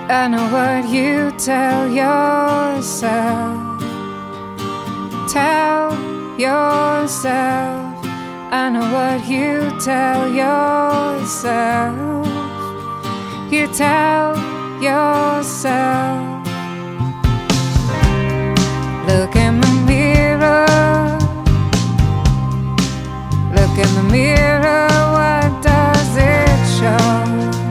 I know what you tell yourself. Tell yourself. I know what you tell yourself. You tell yourself. Look in the mirror. Look in the mirror. What does it show?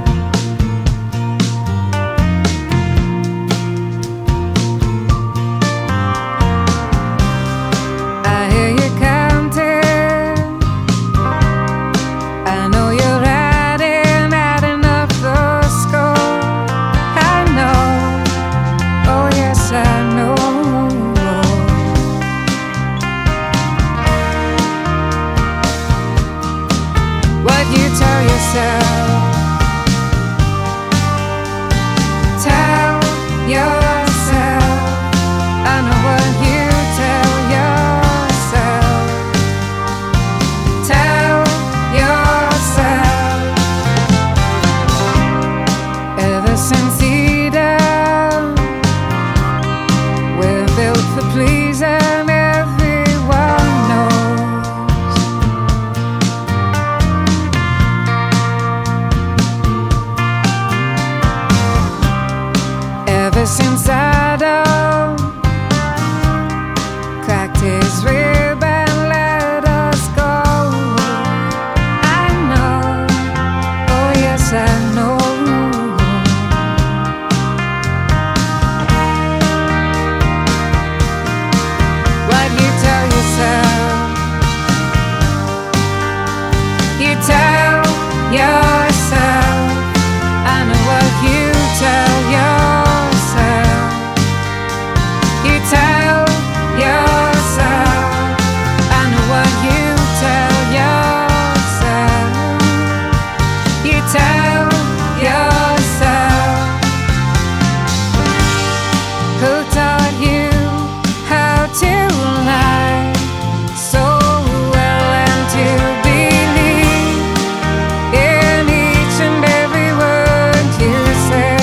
What you tell yourself. Tell yourself. I know what you tell yourself. Tell yourself. Ever since Eden, we're built for pleasing. Since Adam cracked his rib and let us go, I know, oh yes I know. What you tell yourself. You tell yourself. I know what you tell yourself. Tell yourself. I know what you tell yourself. You tell yourself. Who taught you how to lie so well and to believe in each and every word you say?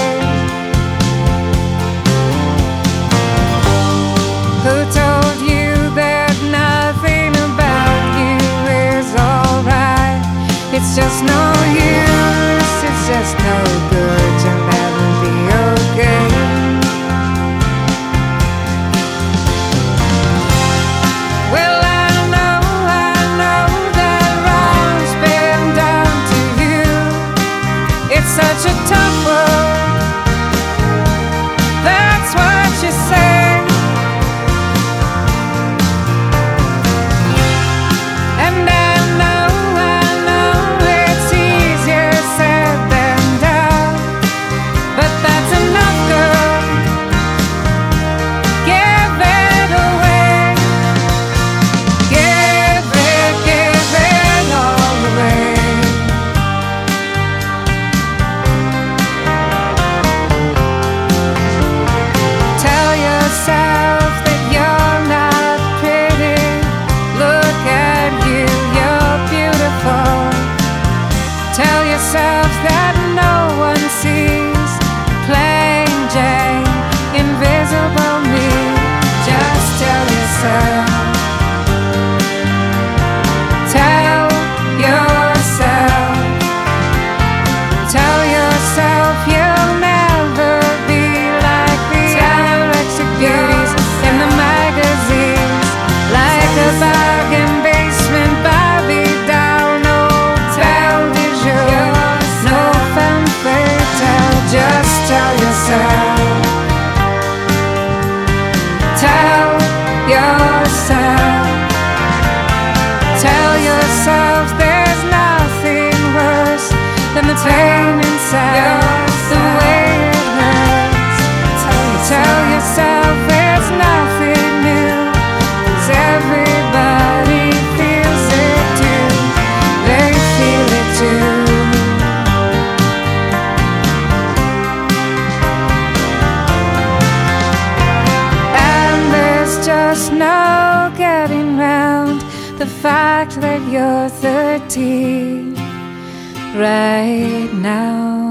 Who told you that nothing about you is alright? It's just no use, it's just no good, you'll never be okay. Well, I know that wrong's been done to you. It's such a tough world, that's what you say. Tell yourself that no one sees plain Jane, invisible me. Just tell yourself. Tell yourself. Tell yourself you'll never be like the anorexic beauties in the magazines, like a bargain basement Barbie doll. Just tell yourself. Tell yourself. Tell yourself there's nothing worse than the pain inside, the way it hurts. Tell yourself there's nothing new, 'cause everybody feels it too. They feel it too. Just no getting round the fact that you're 13 right now.